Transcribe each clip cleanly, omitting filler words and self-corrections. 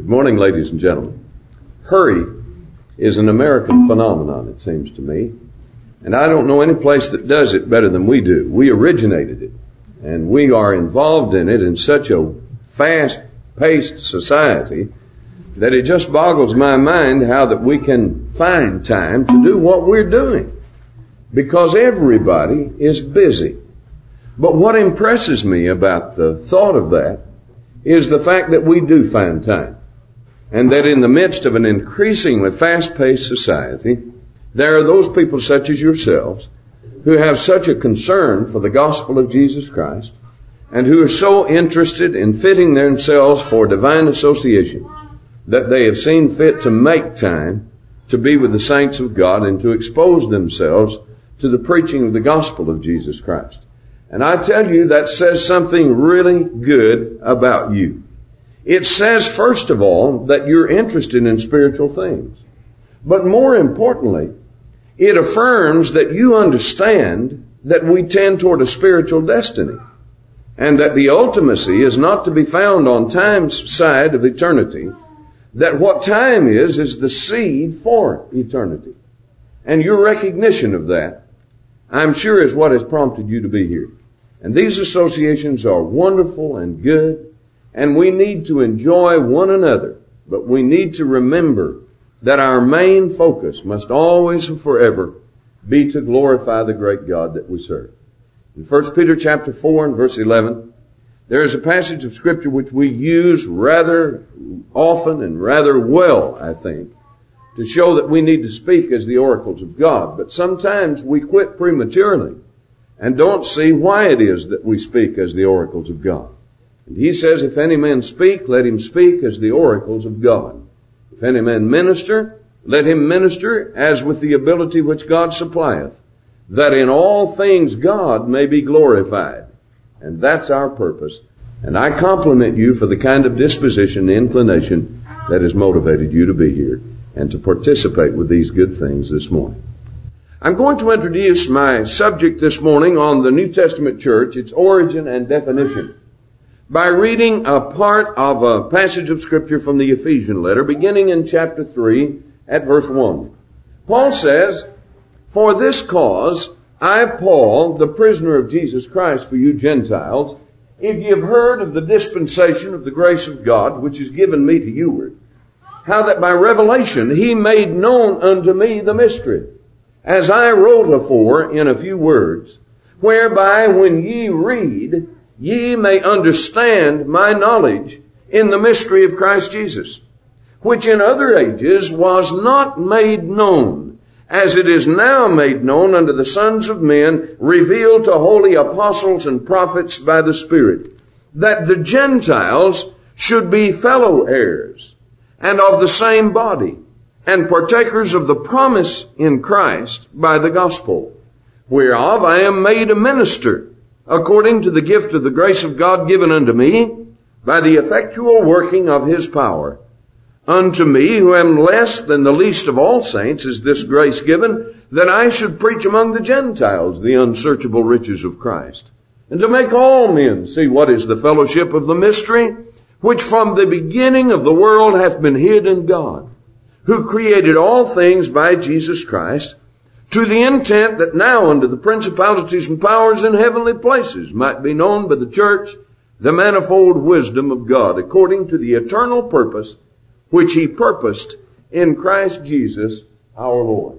Good morning, ladies and gentlemen. Hurry is an American phenomenon, it seems to me. And I don't know any place that does it better than we do. We originated it. And we are involved in it in such a fast-paced society that it just boggles my mind how that we can find time to do what we're doing. Because everybody is busy. But what impresses me about the thought of that is the fact that we do find time. And that in the midst of an increasingly fast-paced society, there are those people such as yourselves who have such a concern for the gospel of Jesus Christ and who are so interested in fitting themselves for divine association that they have seen fit to make time to be with the saints of God and to expose themselves to the preaching of the gospel of Jesus Christ. And I tell you, that says something really good about you. It says, first of all, that you're interested in spiritual things. But more importantly, it affirms that you understand that we tend toward a spiritual destiny and that the ultimacy is not to be found on time's side of eternity, that what time is the seed for eternity. And your recognition of that, I'm sure, is what has prompted you to be here. And these associations are wonderful and good, and we need to enjoy one another, but we need to remember that our main focus must always and forever be to glorify the great God that we serve. In 1 Peter chapter 4 and verse 11, there is a passage of Scripture which we use rather often and rather well, I think, to show that we need to speak as the oracles of God. But sometimes we quit prematurely and don't see why it is that we speak as the oracles of God. And he says, if any man speak, let him speak as the oracles of God. If any man minister, let him minister as with the ability which God supplieth, that in all things God may be glorified. And that's our purpose. And I compliment you for the kind of disposition and inclination that has motivated you to be here and to participate with these good things this morning. I'm going to introduce my subject this morning on the New Testament church, its origin and definition, by reading a part of a passage of Scripture from the Ephesian letter, beginning in chapter 3 at verse 1. Paul says, "For this cause I, Paul, the prisoner of Jesus Christ for you Gentiles, if ye have heard of the dispensation of the grace of God, which is given me to youward, how that by revelation he made known unto me the mystery, as I wrote afore in a few words, whereby when ye read, ye may understand my knowledge in the mystery of Christ Jesus, which in other ages was not made known, as it is now made known unto the sons of men, revealed to holy apostles and prophets by the Spirit, that the Gentiles should be fellow heirs, and of the same body, and partakers of the promise in Christ by the gospel, whereof I am made a minister, according to the gift of the grace of God given unto me, by the effectual working of his power. Unto me, who am less than the least of all saints, is this grace given, that I should preach among the Gentiles the unsearchable riches of Christ, and to make all men see what is the fellowship of the mystery, which from the beginning of the world hath been hid in God, who created all things by Jesus Christ, to the intent that now unto the principalities and powers in heavenly places might be known by the church the manifold wisdom of God, according to the eternal purpose which he purposed in Christ Jesus our Lord."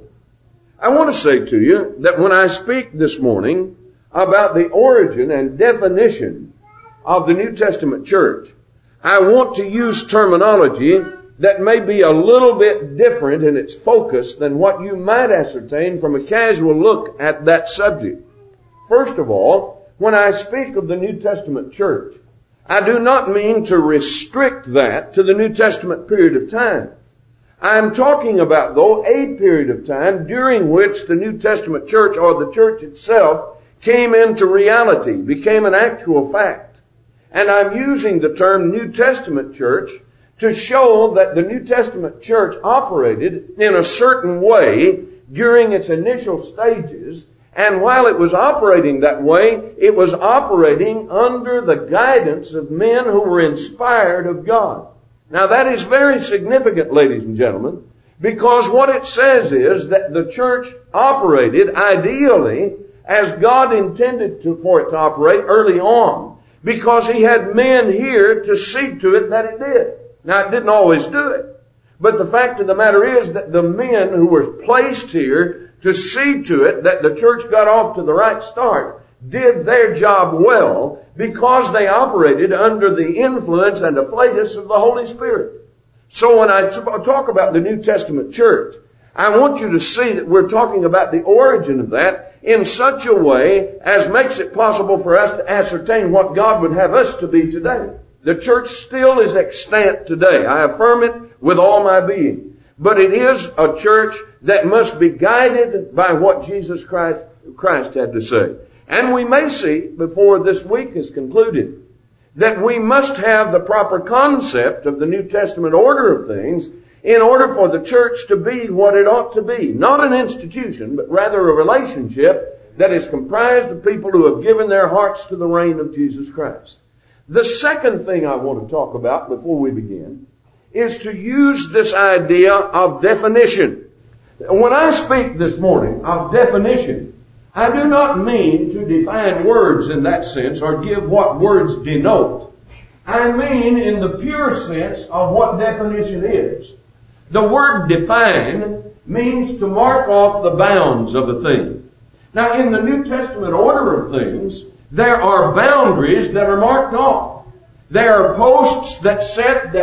I want to say to you that when I speak this morning about the origin and definition of the New Testament church, I want to use terminology that may be a little bit different in its focus than what you might ascertain from a casual look at that subject. First of all, when I speak of the New Testament church, I do not mean to restrict that to the New Testament period of time. I am talking about, though, a period of time during which the New Testament church, or the church itself, came into reality, became an actual fact. And I'm using the term New Testament church to show that the New Testament church operated in a certain way during its initial stages, and while it was operating that way, it was operating under the guidance of men who were inspired of God. Now that is very significant, ladies and gentlemen, because what it says is that the church operated ideally as God intended for it to operate early on, because He had men here to see to it that it did. Now it didn't always do it, but the fact of the matter is that the men who were placed here to see to it that the church got off to the right start did their job well, because they operated under the influence and the flatus of the Holy Spirit. So when I talk about the New Testament church, I want you to see that we're talking about the origin of that in such a way as makes it possible for us to ascertain what God would have us to be today. The church still is extant today. I affirm it with all my being. But it is a church that must be guided by what Jesus Christ had to say. And we may see, before this week is concluded, that we must have the proper concept of the New Testament order of things in order for the church to be what it ought to be. Not an institution, but rather a relationship that is comprised of people who have given their hearts to the reign of Jesus Christ. The second thing I want to talk about before we begin is to use this idea of definition. When I speak this morning of definition, I do not mean to define words in that sense or give what words denote. I mean in the pure sense of what definition is. The word define means to mark off the bounds of a thing. Now in the New Testament order of things, there are boundaries that are marked off. There are posts that set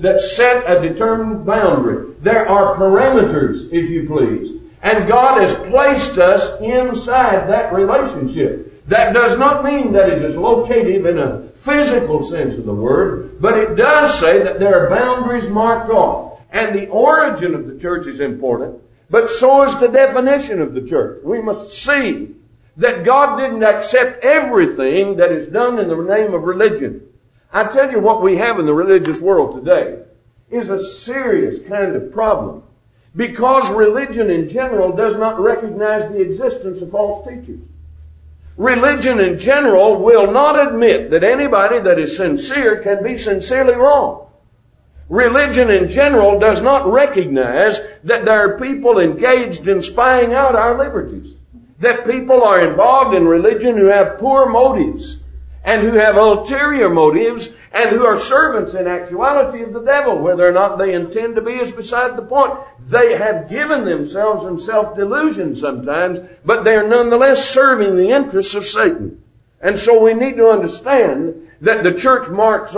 a determined boundary. There are parameters, if you please. And God has placed us inside that relationship. That does not mean that it is located in a physical sense of the word, but it does say that there are boundaries marked off. And the origin of the church is important, but so is the definition of the church. We must see that God didn't accept everything that is done in the name of religion. I tell you, what we have in the religious world today is a serious kind of problem, because religion in general does not recognize the existence of false teachers. Religion in general will not admit that anybody that is sincere can be sincerely wrong. Religion in general does not recognize that there are people engaged in spying out our liberties. That people are involved in religion who have poor motives and who have ulterior motives and who are servants in actuality of the devil. Whether or not they intend to be is beside the point. They have given themselves in self-delusion sometimes, but they are nonetheless serving the interests of Satan. And so we need to understand that the church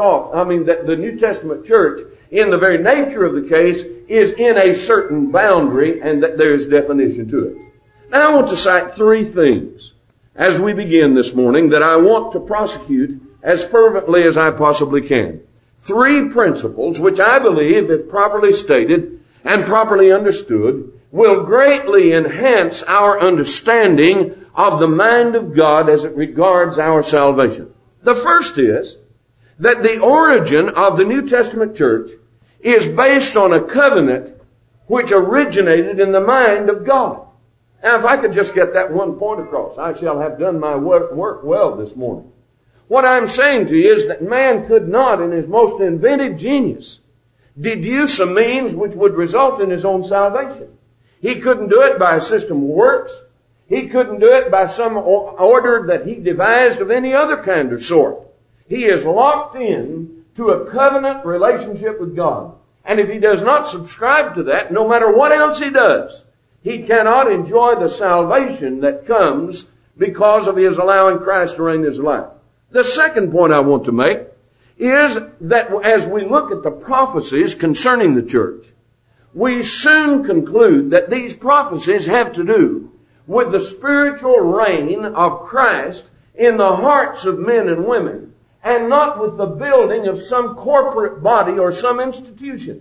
that the New Testament church, in the very nature of the case, is in a certain boundary and that there is definition to it. Now I want to cite three things as we begin this morning that I want to prosecute as fervently as I possibly can. Three principles which I believe, if properly stated and properly understood, will greatly enhance our understanding of the mind of God as it regards our salvation. The first is that the origin of the New Testament church is based on a covenant which originated in the mind of God. Now, if I could just get that one point across, I shall have done my work well this morning. What I'm saying to you is that man could not, in his most inventive genius, deduce a means which would result in his own salvation. He couldn't do it by a system of works. He couldn't do it by some order that he devised of any other kind or sort. He is locked in to a covenant relationship with God. And if he does not subscribe to that, no matter what else he does, he cannot enjoy the salvation that comes because of his allowing Christ to reign his life. The second point I want to make is that as we look at the prophecies concerning the church, we soon conclude that these prophecies have to do with the spiritual reign of Christ in the hearts of men and women, and not with the building of some corporate body or some institution.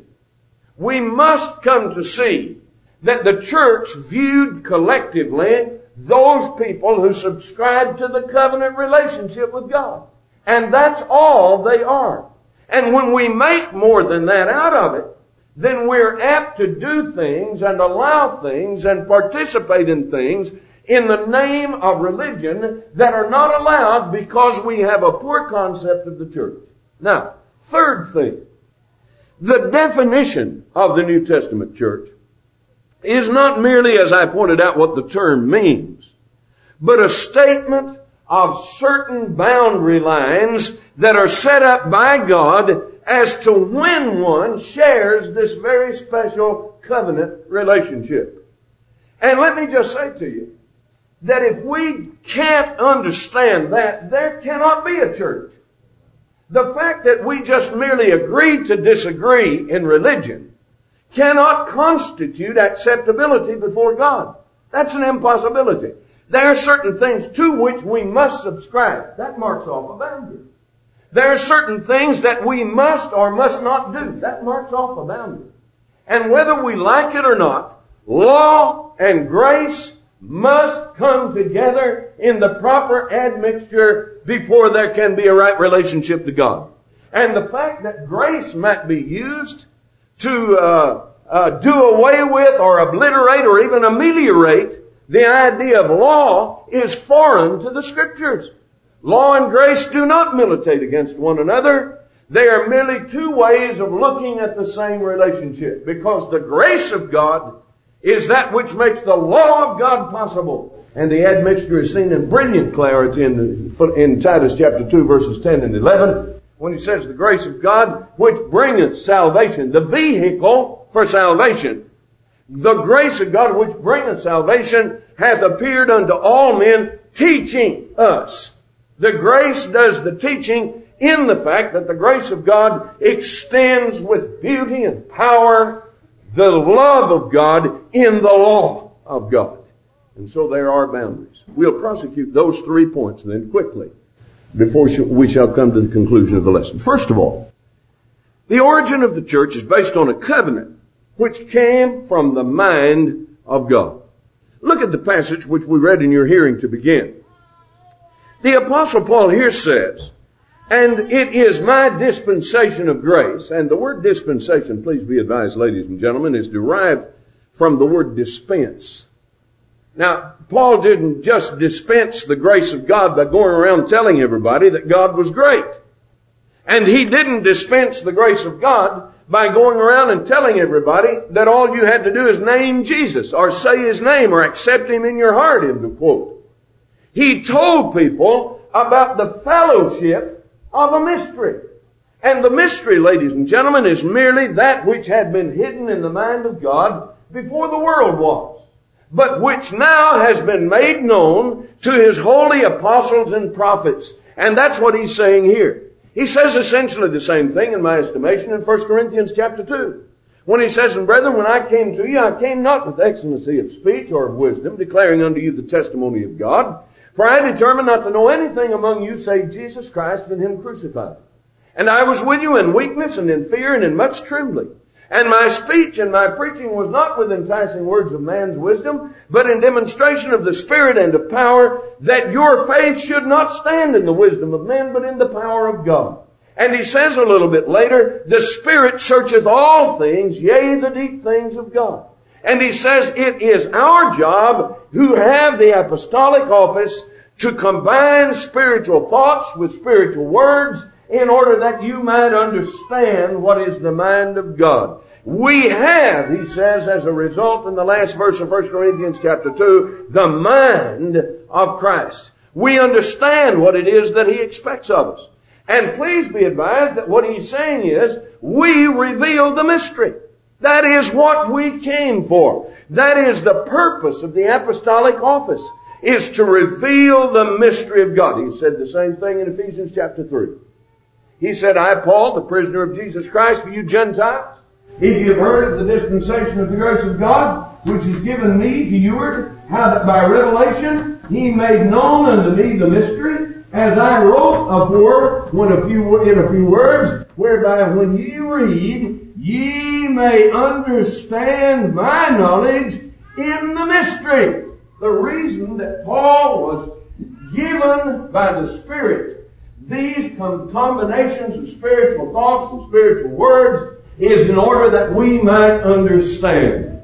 We must come to see that the church viewed collectively those people who subscribe to the covenant relationship with God. And that's all they are. And when we make more than that out of it, then we're apt to do things and allow things and participate in things in the name of religion that are not allowed because we have a poor concept of the church. Now, third thing, The definition of the New Testament church is not merely, as I pointed out, what the term means, but a statement of certain boundary lines that are set up by God as to when one shares this very special covenant relationship. And let me just say to you that if we can't understand that, there cannot be a church. The fact that we just merely agree to disagree in religion cannot constitute acceptability before God. That's an impossibility. There are certain things to which we must subscribe. That marks off a boundary. There are certain things that we must or must not do. That marks off a boundary. And whether we like it or not, law and grace must come together in the proper admixture before there can be a right relationship to God. And the fact that grace might be used to do away with or obliterate or even ameliorate the idea of law is foreign to the Scriptures. Law and grace do not militate against one another. They are merely two ways of looking at the same relationship, because the grace of God is that which makes the law of God possible. And the admixture is seen in brilliant clarity in Titus chapter 2 verses 10 and 11, when he says the grace of God which bringeth salvation, the vehicle for salvation. The grace of God which bringeth salvation hath appeared unto all men, teaching us. The grace does the teaching in the fact that the grace of God extends with beauty and power the love of God in the law of God. And so there are boundaries. We'll prosecute those 3 points then quickly before we shall come to the conclusion of the lesson. First of all, the origin of the church is based on a covenant which came from the mind of God. Look at the passage which we read in your hearing to begin. The Apostle Paul here says, and it is my dispensation of grace. And the word dispensation, please be advised, ladies and gentlemen, is derived from the word dispense. Now, Paul didn't just dispense the grace of God by going around telling everybody that God was great. And he didn't dispense the grace of God by going around and telling everybody that all you had to do is name Jesus or say his name or accept him in your heart, end of quote. He told people about the fellowship of a mystery. And the mystery, ladies and gentlemen, is merely that which had been hidden in the mind of God before the world was, but which now has been made known to his holy apostles and prophets. And that's what he's saying here. He says essentially the same thing, in my estimation, in 1 Corinthians chapter 2. When he says, and brethren, when I came to you, I came not with excellency of speech or of wisdom, declaring unto you the testimony of God. For I determined not to know anything among you save Jesus Christ and him crucified. And I was with you in weakness and in fear and in much trembling. And my speech and my preaching was not with enticing words of man's wisdom, but in demonstration of the Spirit and of power, that your faith should not stand in the wisdom of men, but in the power of God. And he says a little bit later, the Spirit searcheth all things, yea, the deep things of God. And he says it is our job who have the apostolic office to combine spiritual thoughts with spiritual words in order that you might understand what is the mind of God. We have, he says, as a result in the last verse of 1 Corinthians chapter 2, the mind of Christ. We understand what it is that he expects of us. And please be advised that what he's saying is, we reveal the mystery. That is what we came for. That is the purpose of the apostolic office, is to reveal the mystery of God. He said the same thing in Ephesians chapter 3. He said, I, Paul, the prisoner of Jesus Christ, for you Gentiles, if you have heard of the dispensation of the grace of God, which is given me to you, how that by revelation he made known unto me the mystery, as I wrote afore in a few words, whereby when ye read, ye may understand my knowledge in the mystery. The reason that Paul was given by the Spirit these combinations of spiritual thoughts and spiritual words is in order that we might understand.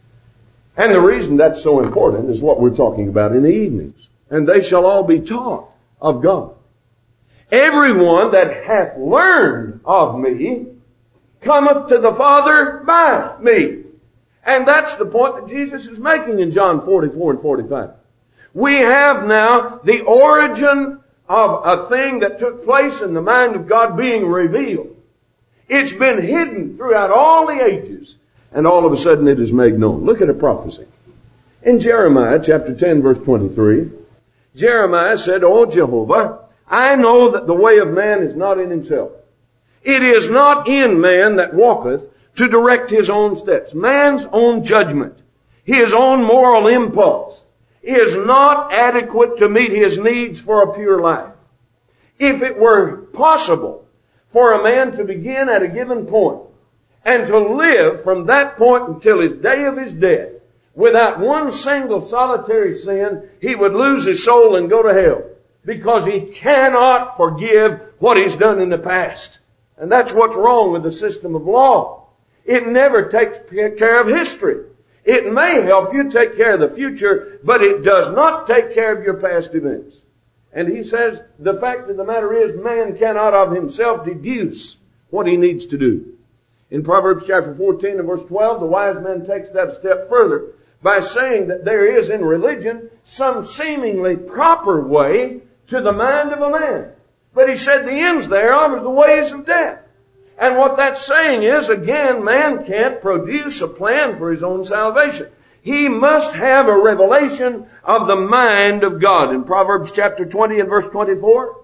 And the reason that's so important is what we're talking about in the evenings. And they shall all be taught of God. Everyone that hath learned of me cometh to the Father by me. And that's the point that Jesus is making in John 44 and 45. We have now the origin of a thing that took place in the mind of God being revealed. It's been hidden throughout all the ages, and all of a sudden it is made known. Look at a prophecy. In Jeremiah chapter 10 verse 23, Jeremiah said, O Jehovah, I know that the way of man is not in himself. It is not in man that walketh to direct his own steps. Man's own judgment, his own moral impulse, is not adequate to meet his needs for a pure life. If it were possible for a man to begin at a given point and to live from that point until his day of his death without one single solitary sin, he would lose his soul and go to hell because he cannot forgive what he's done in the past. And that's what's wrong with the system of law. It never takes care of history. It may help you take care of the future, but it does not take care of your past events. And he says, the fact of the matter is, man cannot of himself deduce what he needs to do. In Proverbs chapter 14 and verse 12, the wise man takes that a step further by saying that there is in religion some seemingly proper way to the mind of a man. But he said the ends thereof is the ways of death. And what that's saying is, again, man can't produce a plan for his own salvation. He must have a revelation of the mind of God. In Proverbs chapter 20 and verse 24,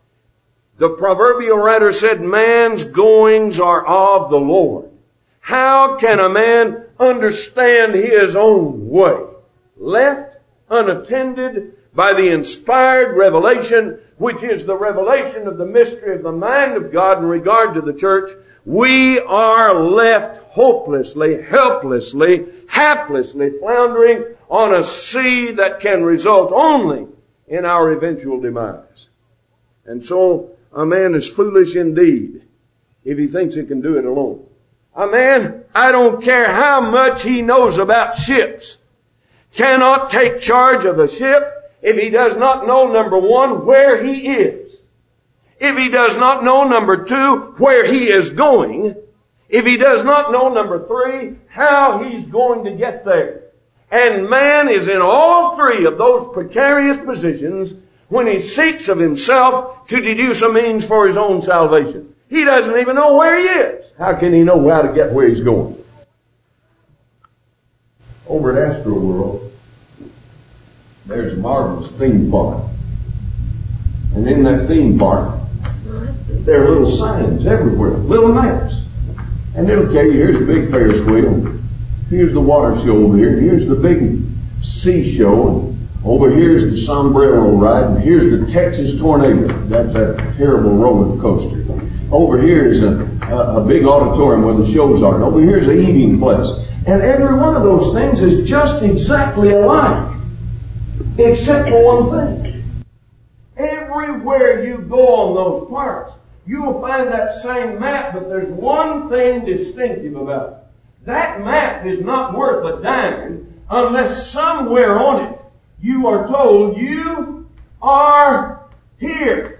the proverbial writer said, man's goings are of the Lord. How can a man understand his own way? Left unattended by the inspired revelation, which is the revelation of the mystery of the mind of God in regard to the church, we are left hopelessly, helplessly, haplessly floundering on a sea that can result only in our eventual demise. And so a man is foolish indeed if he thinks he can do it alone. A man, I don't care how much he knows about ships, cannot take charge of a ship if he does not know, number one, where he is. If he does not know, number two, where he is going. If he does not know, number three, how he's going to get there. And man is in all three of those precarious positions when he seeks of himself to deduce a means for his own salvation. He doesn't even know where he is. How can he know how to get where he's going? Over at Astroworld, there's a marvelous theme park. And in that theme park, there are little signs everywhere, little maps. And it'll tell you, here's a big Ferris wheel, here's the water show over here, here's the big sea show, and over here's the sombrero ride, and here's the Texas tornado. That's a terrible roller coaster. Over here's a big auditorium where the shows are. And over here's an eating place. And every one of those things is just exactly alike. Except for one thing. Everywhere you go on those parts, you will find that same map, but there's one thing distinctive about it. That map is not worth a dime unless somewhere on it you are told you are here.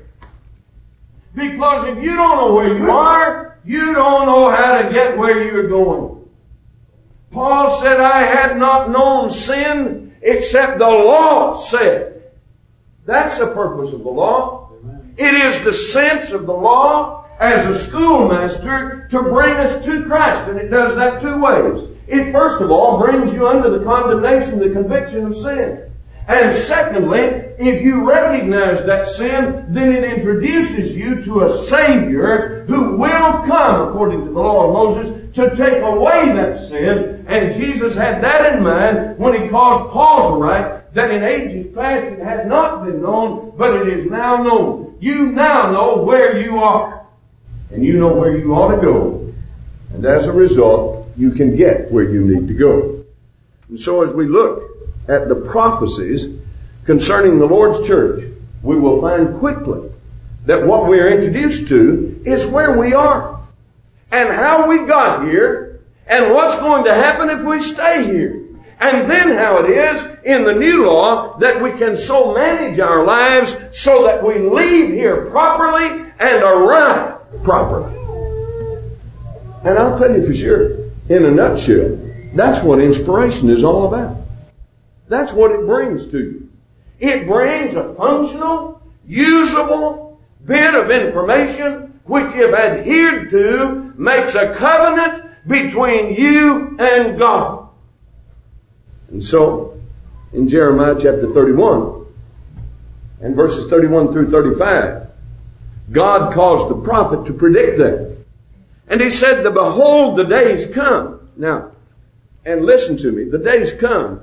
Because if you don't know where you are, you don't know how to get where you're going. Paul said, I had not known sin except the law said. That's the purpose of the law. Amen. It is the sense of the law as a schoolmaster to bring us to Christ. And it does that two ways. It first of all brings you under the condemnation, the conviction of sin. And secondly, if you recognize that sin, then it introduces you to a Savior who will come, according to the law of Moses, to take away that sin. And Jesus had that in mind when he caused Paul to write that in ages past it had not been known, but it is now known. You now know where you are. And you know where you ought to go. And as a result, you can get where you need to go. And so as we look at the prophecies concerning the Lord's church, we will find quickly that what we are introduced to is where we are and how we got here and what's going to happen if we stay here. And then how it is in the new law that we can so manage our lives so that we leave here properly and arrive properly. And I'll tell you for sure, in a nutshell, that's what inspiration is all about. That's what it brings to you. It brings a functional, usable bit of information which, if adhered to, makes a covenant between you and God. And so, in Jeremiah chapter 31, and verses 31 through 35, God caused the prophet to predict that. And he said, behold, the days come. Now, and listen to me, the days come.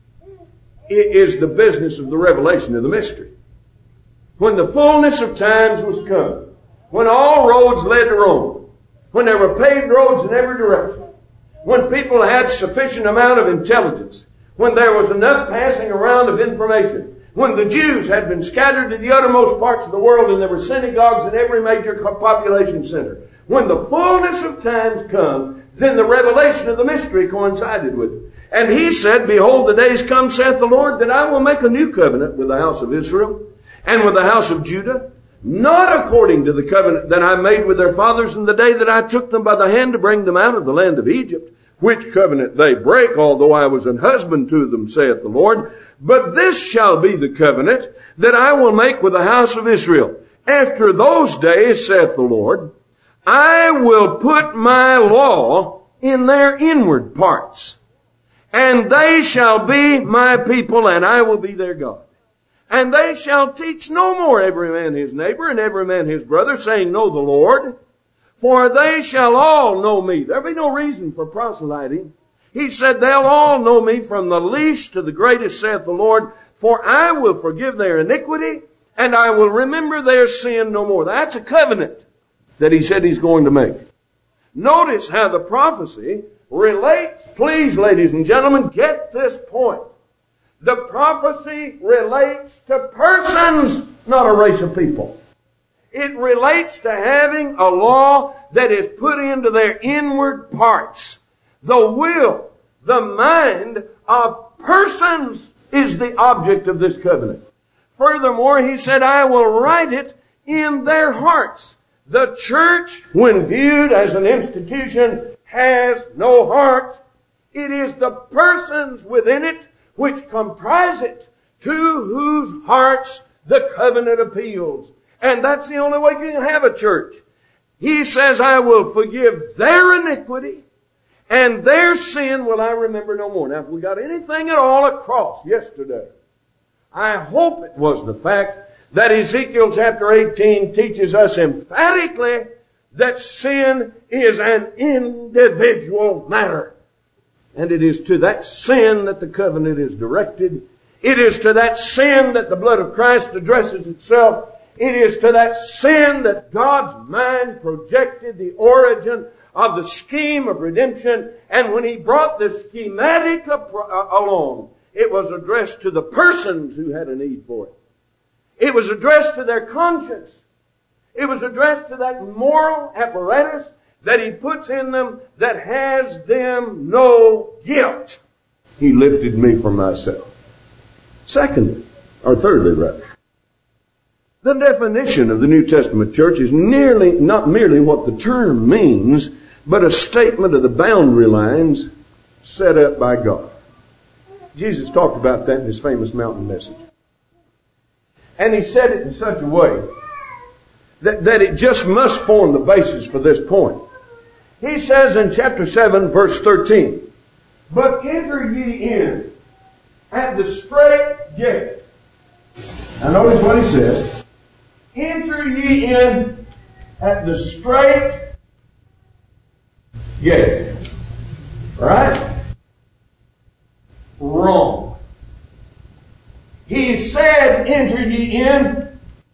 It is the business of the revelation of the mystery. When the fullness of times was come, when all roads led to Rome, when there were paved roads in every direction, when people had sufficient amount of intelligence, when there was enough passing around of information, when the Jews had been scattered to the uttermost parts of the world and there were synagogues in every major population center, when the fullness of times come, then the revelation of the mystery coincided with it. And he said, behold, the days come, saith the Lord, that I will make a new covenant with the house of Israel and with the house of Judah, not according to the covenant that I made with their fathers in the day that I took them by the hand to bring them out of the land of Egypt, which covenant they break, although I was an husband to them, saith the Lord. But this shall be the covenant that I will make with the house of Israel. After those days, saith the Lord, I will put my law in their inward parts, and they shall be my people, and I will be their God. And they shall teach no more every man his neighbor and every man his brother, saying, know the Lord, for they shall all know me. There'll be no reason for proselyting. He said, they'll all know me from the least to the greatest, saith the Lord, for I will forgive their iniquity, and I will remember their sin no more. That's a covenant that he said he's going to make. Notice how the prophecy relates. Please, ladies and gentlemen, get this point. The prophecy relates to persons, not a race of people. It relates to having a law that is put into their inward parts. The will, the mind of persons is the object of this covenant. Furthermore, he said, I will write it in their hearts. The church, when viewed as an institution, has no heart. It is the persons within it which comprise it, to whose hearts the covenant appeals. And that's the only way you can have a church. He says, I will forgive their iniquity, and their sin will I remember no more. Now, if we got anything at all across yesterday, I hope it was the fact that Ezekiel chapter 18 teaches us emphatically that sin is an individual matter. And it is to that sin that the covenant is directed. It is to that sin that the blood of Christ addresses itself. It is to that sin that God's mind projected the origin of the scheme of redemption. And when He brought the schematic along, it was addressed to the persons who had a need for it. It was addressed to their conscience. It was addressed to that moral apparatus that He puts in them that has them no guilt. He lifted me from myself. Thirdly, the definition of the New Testament church is not merely what the term means, but a statement of the boundary lines set up by God. Jesus talked about that in His famous mountain message. And He said it in such a way that it just must form the basis for this point. He says in chapter 7, verse 13, but enter ye in at the strait gate. Now notice what He says. Enter ye in at the strait gate. Right? Wrong. He said, enter ye in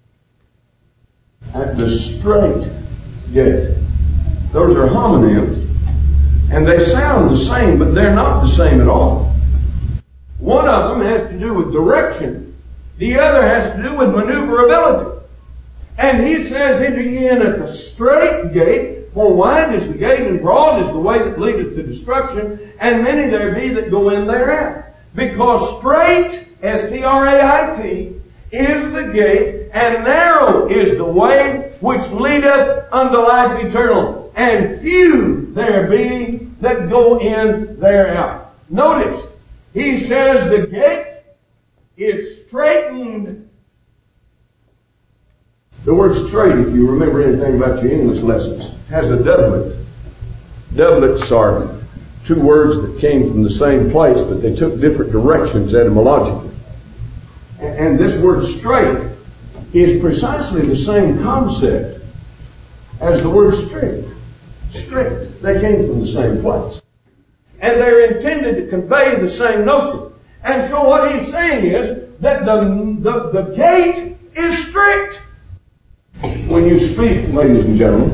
at the strait gate. Those are homonyms, and they sound the same, but they're not the same at all. One of them has to do with direction. The other has to do with maneuverability. And he says, enter ye in at the strait gate, for wide is the gate and broad is the way that leadeth to destruction, and many there be that go in thereat. Because strait, S-T-R-A-I-T, is the gate, and narrow is the way which leadeth unto life eternal. and few there be that go in thereout. Notice, he says the gate is straitened. The word straight, if you remember anything about your English lessons, has a doublet. Doublets are two words that came from the same place, but they took different directions etymologically. And this word straight is precisely the same concept as the word strict. Strict. They came from the same place. And they're intended to convey the same notion. And so what he's saying is that the gate is strict. When you speak, ladies and gentlemen,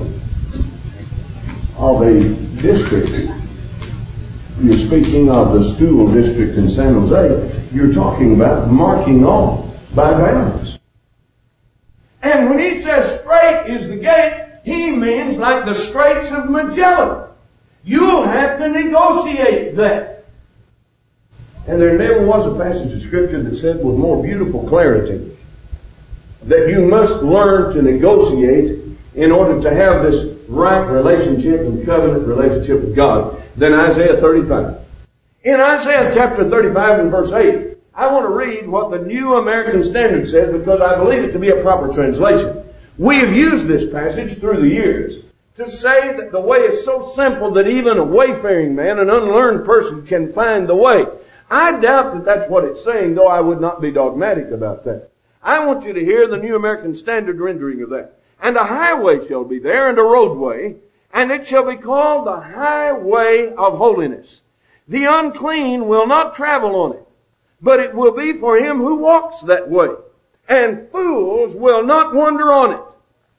of a district, you're speaking of the school district in San Jose, you're talking about marking off by bounds. And when he says straight is the gate, he means like the Straits of Magellan. You'll have to negotiate that. And there never was a passage of Scripture that said with more beautiful clarity that you must learn to negotiate in order to have this right relationship and covenant relationship with God than Isaiah 35. In Isaiah chapter 35 and verse 8, I want to read what the New American Standard says because I believe it to be a proper translation. We have used this passage through the years to say that the way is so simple that even a wayfaring man, an unlearned person, can find the way. I doubt that that's what it's saying, though I would not be dogmatic about that. I want you to hear the New American Standard rendering of that. And a highway shall be there, and a roadway, and it shall be called the highway of holiness. The unclean will not travel on it, but it will be for him who walks that way. And fools will not wander on it.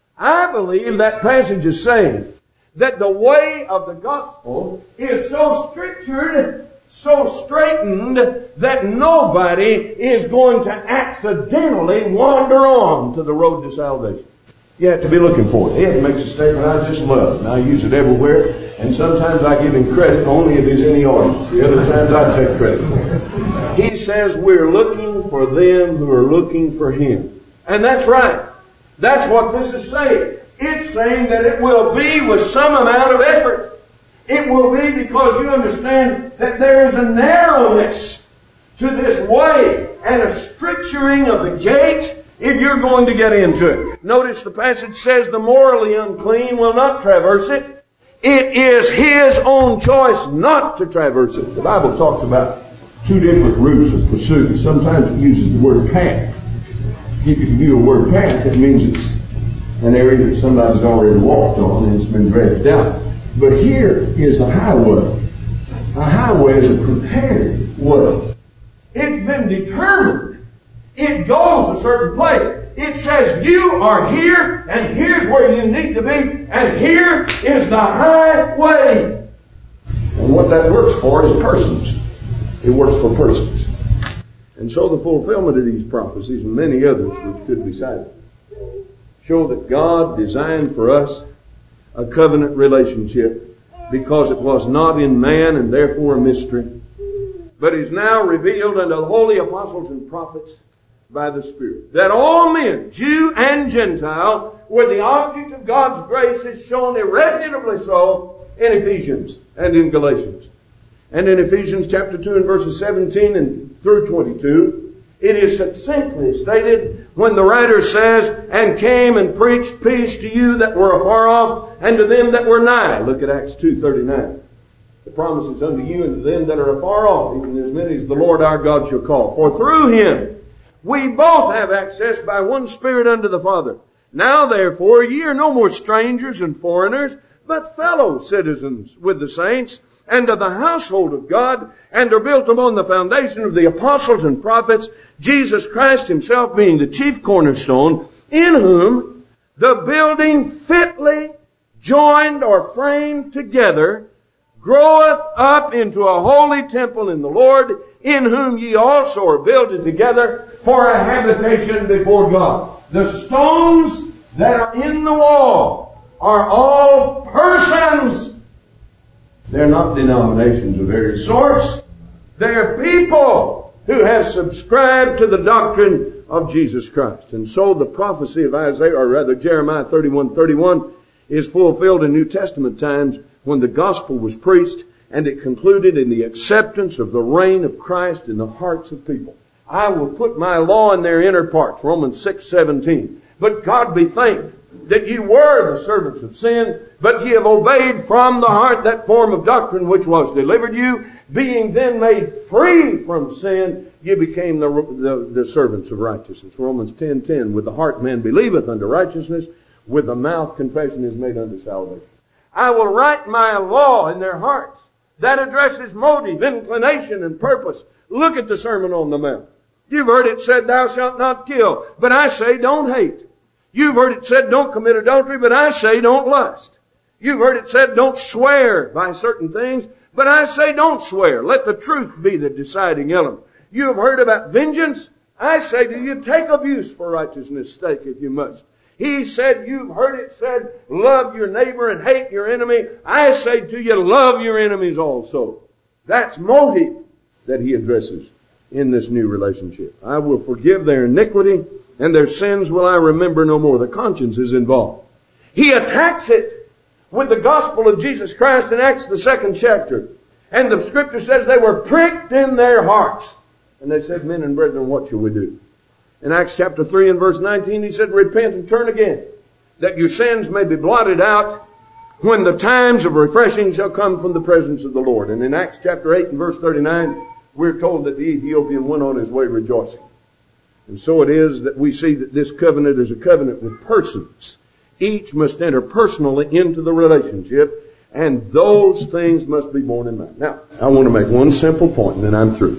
I believe that passage is saying that the way of the gospel is so strictured, so straightened, that nobody is going to accidentally wander on to the road to salvation. You have to be looking for it. Ed makes a statement I just love, and I use it everywhere, and sometimes I give him credit only if he's in the audience. The other times I take credit for it. He says we're looking for them who are looking for him. And that's right. That's what this is saying. It's saying that it will be with some amount of effort. It will be because you understand that there is a narrowness to this way and a stricturing of the gate if you're going to get into it. Notice the passage says the morally unclean will not traverse it. It is his own choice not to traverse it. The Bible talks about two different routes of pursuit. Sometimes it uses the word path. If you view a word path, it means it's an area that somebody's already walked on and it's been dredged out. But here is a highway. A highway is a prepared way. It's been determined. It goes a certain place. It says you are here and here's where you need to be and here is the highway. And what that works for is persons. It works for persons. And so the fulfillment of these prophecies and many others which could be cited show that God designed for us a covenant relationship because it was not in man and therefore a mystery, but is now revealed unto the holy apostles and prophets by the Spirit. That all men, Jew and Gentile, were the object of God's grace is shown irrefutably so in Ephesians and in Galatians. And in Ephesians chapter 2 and verses 17 and through 22, it is succinctly stated when the writer says, and came and preached peace to you that were afar off and to them that were nigh. Look at Acts 2:39. The promise is unto you and to them that are afar off, even as many as the Lord our God shall call. For through him we both have access by one Spirit unto the Father. Now therefore ye are no more strangers and foreigners, but fellow citizens with the saints and of the household of God, and are built upon the foundation of the apostles and prophets, Jesus Christ himself being the chief cornerstone, in whom the building fitly joined or framed together groweth up into a holy temple in the Lord, in whom ye also are builded together for a habitation before God. The stones that are in the wall are all persons. They're not denominations of various sorts. They're people who have subscribed to the doctrine of Jesus Christ. And so the prophecy of Isaiah, or rather Jeremiah 31:31, is fulfilled in New Testament times when the gospel was preached and it concluded in the acceptance of the reign of Christ in the hearts of people. I will put my law in their inner parts, Romans 6:17. But God be thanked that ye were the servants of sin, but ye have obeyed from the heart that form of doctrine which was delivered you. Being then made free from sin, ye became the servants of righteousness. Romans 10:10. With the heart man believeth unto righteousness, with the mouth confession is made unto salvation. I will write my law in their hearts. That addresses motive, inclination, and purpose. Look at the Sermon on the Mount. You've heard it said, thou shalt not kill. But I say, don't hate. You've heard it said, don't commit adultery. But I say, don't lust. You've heard it said, don't swear by certain things. But I say, don't swear. Let the truth be the deciding element. You have heard about vengeance. I say to you, take abuse for righteousness' sake if you must. He said, you've heard it said, love your neighbor and hate your enemy. I say to you, love your enemies also. That's motive that he addresses in this new relationship. I will forgive their iniquity, and their sins will I remember no more. The conscience is involved. He attacks it with the gospel of Jesus Christ in Acts the 2nd chapter. And the scripture says they were pricked in their hearts. And they said, men and brethren, what shall we do? In Acts chapter 3 and verse 19, he said, repent and turn again, that your sins may be blotted out when the times of refreshing shall come from the presence of the Lord. And in Acts chapter 8 and verse 39, we're told that the Ethiopian went on his way rejoicing. And so it is that we see that this covenant is a covenant with persons. Each must enter personally into the relationship, and those things must be borne in mind. Now, I want to make one simple point, and then I'm through.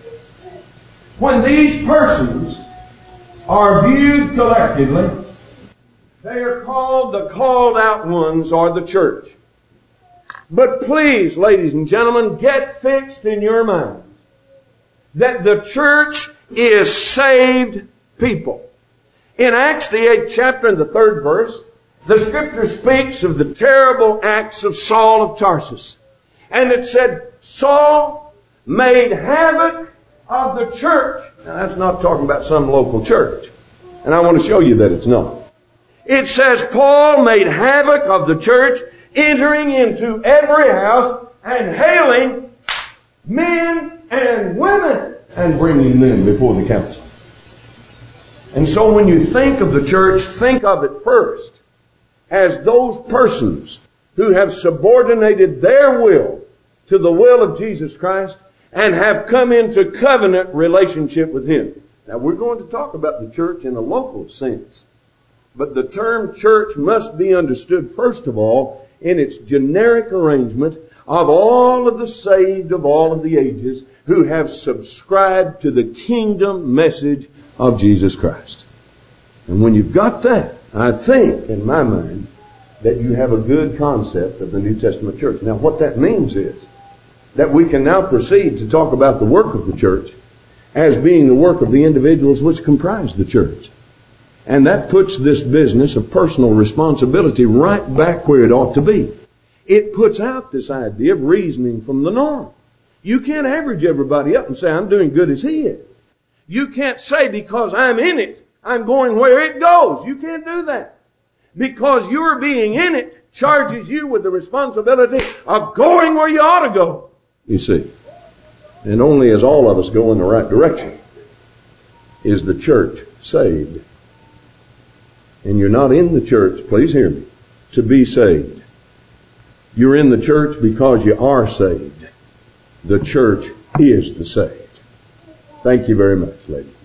When these persons are viewed collectively, they are called the called out ones, or the church. But please, ladies and gentlemen, get fixed in your minds that the church is saved people. In Acts the 8th chapter and the 3rd verse, the scripture speaks of the terrible acts of Saul of Tarsus. And it said, Saul made havoc of the church. Now that's not talking about some local church. And I want to show you that it's not. It says Paul made havoc of the church, entering into every house and hailing men and women and bringing them before the council. And so when you think of the church, think of it first as those persons who have subordinated their will to the will of Jesus Christ and have come into covenant relationship with Him. Now we're going to talk about the church in a local sense. But the term church must be understood, first of all, in its generic arrangement of all of the saved of all of the ages who have subscribed to the kingdom message of Jesus Christ. And when you've got that, I think, in my mind, that you have a good concept of the New Testament church. Now, what that means is that we can now proceed to talk about the work of the church as being the work of the individuals which comprise the church. And that puts this business of personal responsibility right back where it ought to be. It puts out this idea of reasoning from the norm. You can't average everybody up and say, I'm doing good as he is. You can't say, because I'm in it, I'm going where it goes. You can't do that. Because your being in it charges you with the responsibility of going where you ought to go. You see. And only as all of us go in the right direction is the church saved. And you're not in the church, please hear me, to be saved. You're in the church because you are saved. The church is the saved. Thank you very much, ladies.